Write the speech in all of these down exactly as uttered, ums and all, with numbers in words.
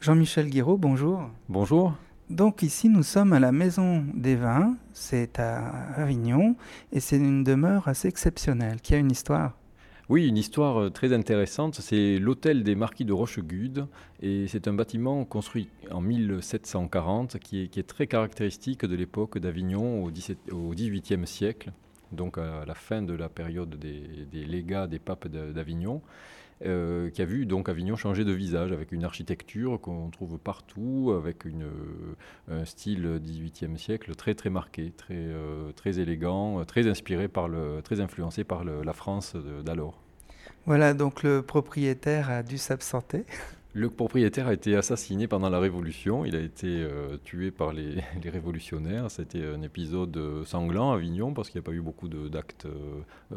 Jean-Michel Guiraud, bonjour. Bonjour. Donc ici nous sommes à la Maison des Vins, c'est à Avignon et c'est une demeure assez exceptionnelle qui a une histoire. Oui, une histoire euh, très intéressante. C'est l'hôtel des Marquis de Rochegude et c'est un bâtiment construit en mille sept cent quarante qui est, qui est très caractéristique de l'époque d'Avignon au dix-septième au dix-huitième siècle, donc à la fin de la période des, des légats des papes de- d'Avignon. Euh, qui a vu donc Avignon changer de visage avec une architecture qu'on trouve partout, avec une, euh, un style dix-huitième siècle très très marqué, très, euh, très élégant, euh, très inspiré par le, très influencé par le- la France de- d'alors. Voilà, donc le propriétaire a dû s'absenter. Le propriétaire a été assassiné pendant la Révolution. Il a été euh, tué par les, les révolutionnaires. C'était un épisode euh, sanglant à Avignon parce qu'il n'y a pas eu beaucoup de- d'actes euh, euh,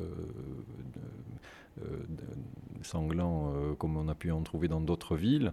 de- euh, de- sanglants euh, comme on a pu en trouver dans d'autres villes.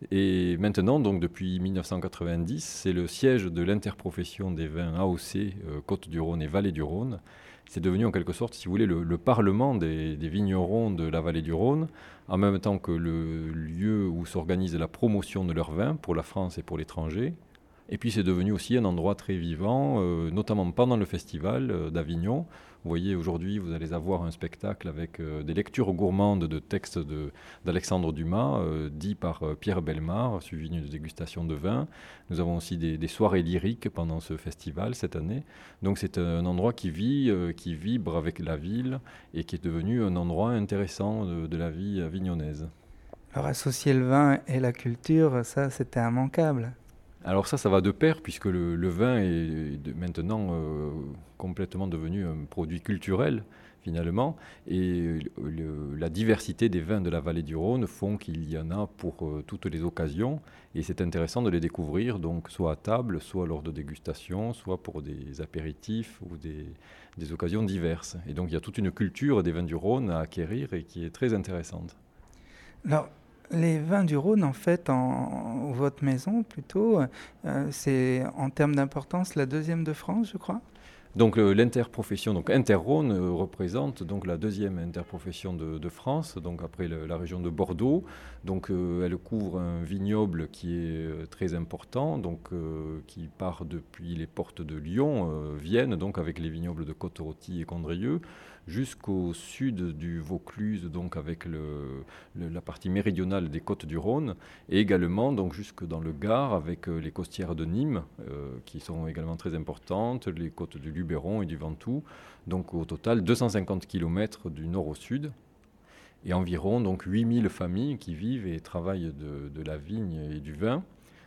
Et maintenant, donc depuis mille neuf cent quatre-vingt-dix, c'est le siège de l'interprofession des vins A O C, euh, Côte-du-Rhône et Vallée du Rhône. C'est devenu en quelque sorte, si vous voulez, le, le parlement des, des vignerons de la Vallée du Rhône, en même temps que le lieu où s'organise la promotion de leurs vins pour la France et pour l'étranger. Et puis c'est devenu aussi un endroit très vivant, euh, notamment pendant le festival euh, d'Avignon. Vous voyez, aujourd'hui, vous allez avoir un spectacle avec euh, des lectures gourmandes de textes de- d'Alexandre Dumas, euh, dit par euh, Pierre Bellemare, suivi d'une dégustation de vin. Nous avons aussi des, des soirées lyriques pendant ce festival cette année. Donc c'est un endroit qui vit, euh, qui vibre avec la ville et qui est devenu un endroit intéressant de, de la vie avignonnaise. Alors associer le vin et la culture, ça c'était immanquable. Alors ça, ça va de pair, puisque le, le vin est de- maintenant euh, complètement devenu un produit culturel, finalement, et le- la diversité des vins de la vallée du Rhône font qu'il y en a pour euh, toutes les occasions, et c'est intéressant de les découvrir, donc soit à table, soit lors de dégustation, soit pour des apéritifs ou des, des occasions diverses. Et donc il y a toute une culture des vins du Rhône à acquérir et qui est très intéressante. Alors les vins du Rhône en fait, en, votre maison plutôt, euh, c'est en termes d'importance la deuxième de France je crois. Donc le- l'interprofession, donc Interrhône euh, représente donc la deuxième interprofession de, de France, donc après le- la région de Bordeaux. Donc euh, elle couvre un vignoble qui est euh, très important, donc euh, qui part depuis les portes de Lyon, euh, Vienne, donc avec les vignobles de Côte-Rôtie et Condrieu, jusqu'au sud du Vaucluse, donc avec le- le- la partie méridionale des côtes du Rhône, et également donc jusque dans le Gard avec euh, les costières de Nîmes, euh, qui sont également très importantes, les côtes du Luberon et du Ventoux. Donc au total deux cent cinquante kilomètres du nord au sud et environ donc huit mille familles qui vivent et travaillent de, de la vigne et du vin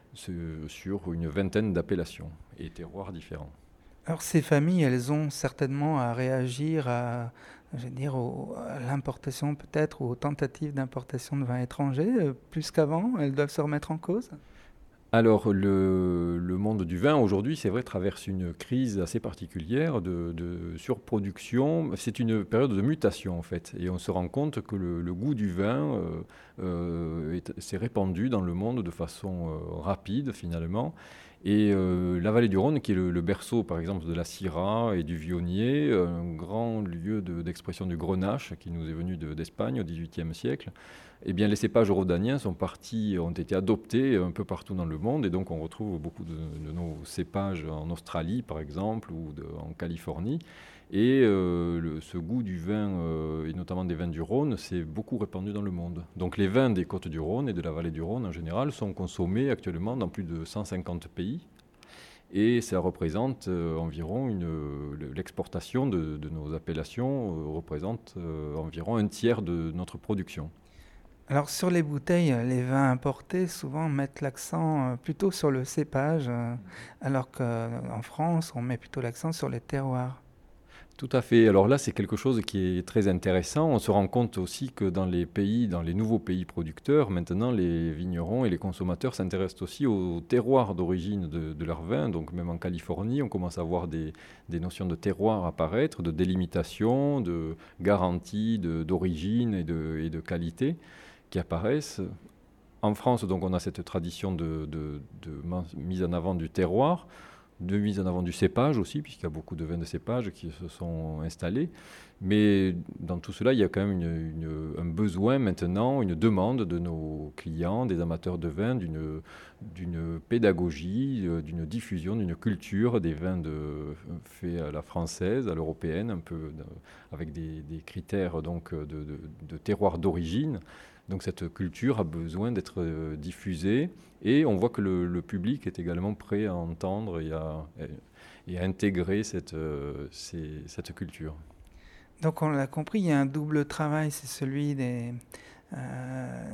ce- sur une vingtaine d'appellations et terroirs différents. Alors ces familles, elles ont certainement à réagir à, je veux dire, au- à l'importation peut-être ou aux tentatives d'importation de vins étrangers, euh, plus qu'avant, elles doivent se remettre en cause. Alors, le, le monde du vin aujourd'hui, c'est vrai, traverse une crise assez particulière de, de surproduction. C'est une période de mutation en fait, et on se rend compte que le, le goût du vin euh, euh, est- s'est répandu dans le monde de façon euh, rapide finalement. Et euh, la vallée du Rhône, qui est le, le berceau par exemple de la Syrah et du Viognier, un grand lieu de- d'expression du Grenache qui nous est venu de- d'Espagne au dix-huitième siècle, eh bien, les cépages rhodaniens sont partis, ont été adoptés un peu partout dans le monde, et donc on retrouve beaucoup de, de nos cépages en Australie, par exemple, ou de- en Californie. Et euh, le- ce goût du vin, euh, et notamment des vins du Rhône, s'est beaucoup répandu dans le monde. Donc les vins des côtes du Rhône et de la vallée du Rhône en général sont consommés actuellement dans plus de cent cinquante pays. Et ça représente euh, environ une, l'exportation de, de nos appellations euh, représente euh, environ un tiers de notre production. Alors sur les bouteilles, euh, les vins importés souvent mettent l'accent euh, plutôt sur le cépage, euh, alors qu'en France, on met plutôt l'accent sur les terroirs. Tout à fait. Alors là, c'est quelque chose qui est très intéressant. On se rend compte aussi que dans les pays, dans les nouveaux pays producteurs, maintenant, les vignerons et les consommateurs s'intéressent aussi au terroir d'origine de, de leur vin. Donc même en Californie, on commence à voir des, des notions de terroir apparaître, de délimitation, de garantie de- d'origine et de, et de qualité qui apparaissent. En France, donc, on a cette tradition de, de- de mise en avant du terroir. de mise en avant du cépage aussi, puisqu'il y a beaucoup de vins de cépage qui se sont installés. Mais dans tout cela, il y a quand même une, une, un besoin maintenant, une demande de nos clients, des amateurs de vin, d'une, d'une pédagogie, euh, d'une diffusion, d'une culture des vins de, faits à la française, à l'européenne, un peu de, avec des, des critères donc, de, de, de terroir d'origine. Donc cette culture a besoin d'être euh, diffusée et on voit que le, le public est également prêt à entendre et à, et à intégrer cette, euh, ces, cette culture. Donc on l'a compris, il y a un double travail, c'est celui des, euh,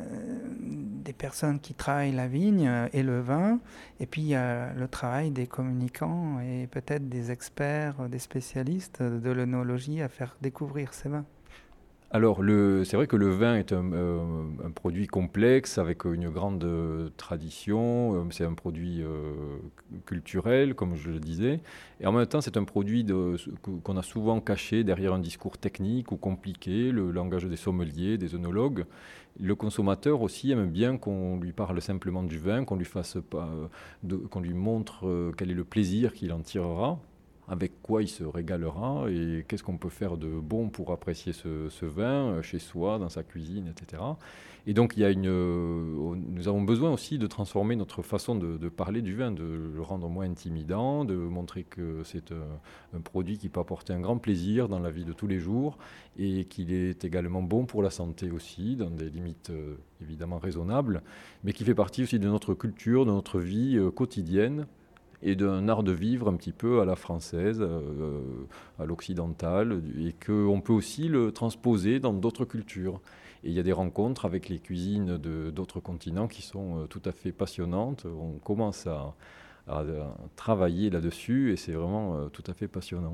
des personnes qui travaillent la vigne et le vin, et puis il y a le travail des communicants et peut-être des experts, des spécialistes de l'œnologie à faire découvrir ces vins. Alors, le, c'est vrai que le vin est un, euh, un produit complexe avec une grande euh, tradition. Euh, c'est un produit euh, culturel, comme je le disais. Et en même temps, c'est un produit de, qu'on a souvent caché derrière un discours technique ou compliqué, le langage des sommeliers, des œnologues. Le consommateur aussi aime bien qu'on lui parle simplement du vin, qu'on lui fasse pas, de, qu'on lui montre euh, quel est le plaisir qu'il en tirera, avec quoi il se régalera et qu'est-ce qu'on peut faire de bon pour apprécier ce, ce vin chez soi, dans sa cuisine, et cetera. Et donc il y a une, euh, nous avons besoin aussi de transformer notre façon de, de parler du vin, de le rendre moins intimidant, de montrer que c'est un, un produit qui peut apporter un grand plaisir dans la vie de tous les jours et qu'il est également bon pour la santé aussi, dans des limites euh, évidemment raisonnables, mais qui fait partie aussi de notre culture, de notre vie euh, quotidienne, et d'un art de vivre un petit peu à la française, euh, à l'occidentale, et qu'on peut aussi le transposer dans d'autres cultures. Et il y a des rencontres avec les cuisines de, d'autres continents qui sont euh, tout à fait passionnantes. On commence à, à, à travailler là-dessus et c'est vraiment euh, tout à fait passionnant.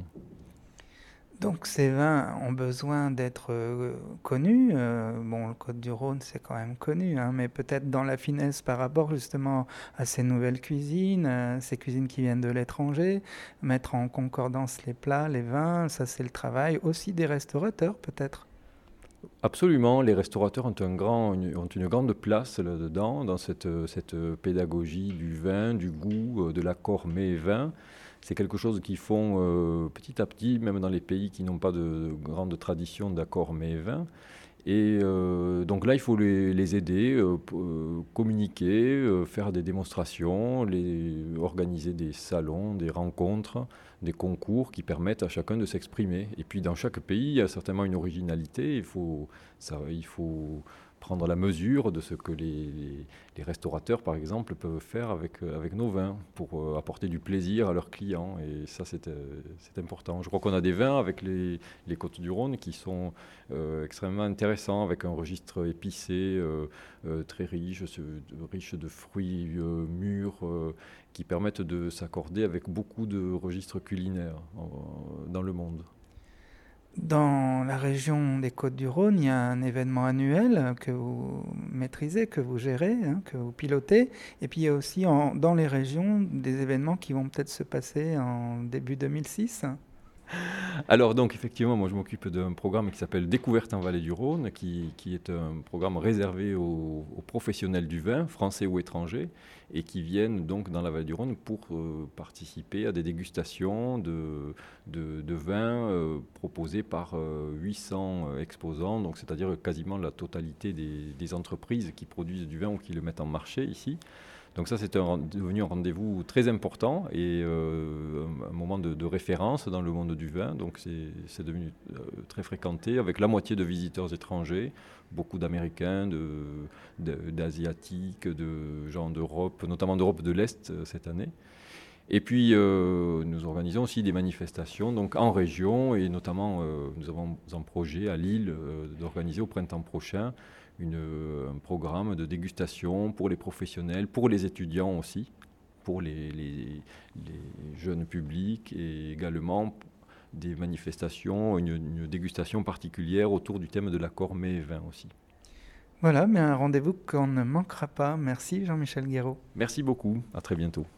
Donc ces vins ont besoin d'être euh, connus. Euh, bon, le Côtes-du-Rhône, c'est quand même connu, hein, mais peut-être dans la finesse par rapport justement à ces nouvelles cuisines, euh, ces cuisines qui viennent de l'étranger, mettre en concordance les plats, les vins, ça c'est le travail aussi des restaurateurs peut-être. Absolument, les restaurateurs ont, un grand, une, ont une grande place là-dedans, dans cette, cette pédagogie du vin, du goût, de l'accord mets-vin. C'est quelque chose qu'ils font euh, petit à petit, même dans les pays qui n'ont pas de, de grande tradition d'accord mets-vin. Et euh, donc là, il faut les, les aider, euh, euh, communiquer, euh, faire des démonstrations, les, organiser des salons, des rencontres, des concours qui permettent à chacun de s'exprimer. Et puis dans chaque pays, il y a certainement une originalité. Il faut, ça, il faut prendre la mesure de ce que les, les, les restaurateurs, par exemple, peuvent faire avec, avec nos vins pour euh, apporter du plaisir à leurs clients. Et ça, c'est, euh, c'est important. Je crois qu'on a des vins avec les, les Côtes-du-Rhône qui sont euh, extrêmement intéressants, avec un registre épicé euh, euh, très riche, riche de fruits euh, mûrs, euh, qui permettent de s'accorder avec beaucoup de registres culinaires euh, dans le monde. Dans la région des Côtes-du-Rhône, il y a un événement annuel que vous maîtrisez, que vous gérez, hein, que vous pilotez. Et puis il y a aussi en, dans les régions des événements qui vont peut-être se passer en début deux mille six. Alors donc effectivement, moi je m'occupe d'un programme qui s'appelle Découverte en Vallée du Rhône, qui, qui est un programme réservé aux, aux professionnels du vin, français ou étrangers, et qui viennent donc dans la Vallée du Rhône pour euh, participer à des dégustations de, de, de vins euh, proposés par euh, huit cents exposants, donc c'est-à-dire quasiment la totalité des, des entreprises qui produisent du vin ou qui le mettent en marché ici. Donc ça, c'est un, devenu un rendez-vous très important et euh, un, un moment de, de référence dans le monde du vin. Donc c'est, c'est devenu euh, très fréquenté avec la moitié de visiteurs étrangers, beaucoup d'Américains, de, de, d'Asiatiques, de gens d'Europe, notamment d'Europe de l'Est euh, cette année. Et puis, euh, nous organisons aussi des manifestations donc en région et notamment, euh, nous avons un projet à Lille euh, d'organiser au printemps prochain une, un programme de dégustation pour les professionnels, pour les étudiants aussi, pour les, les, les jeunes publics et également des manifestations, une, une dégustation particulière autour du thème de l'accord mets-vin aussi. Voilà, mais un rendez-vous qu'on ne manquera pas. Merci Jean-Michel Guéraud. Merci beaucoup, à très bientôt.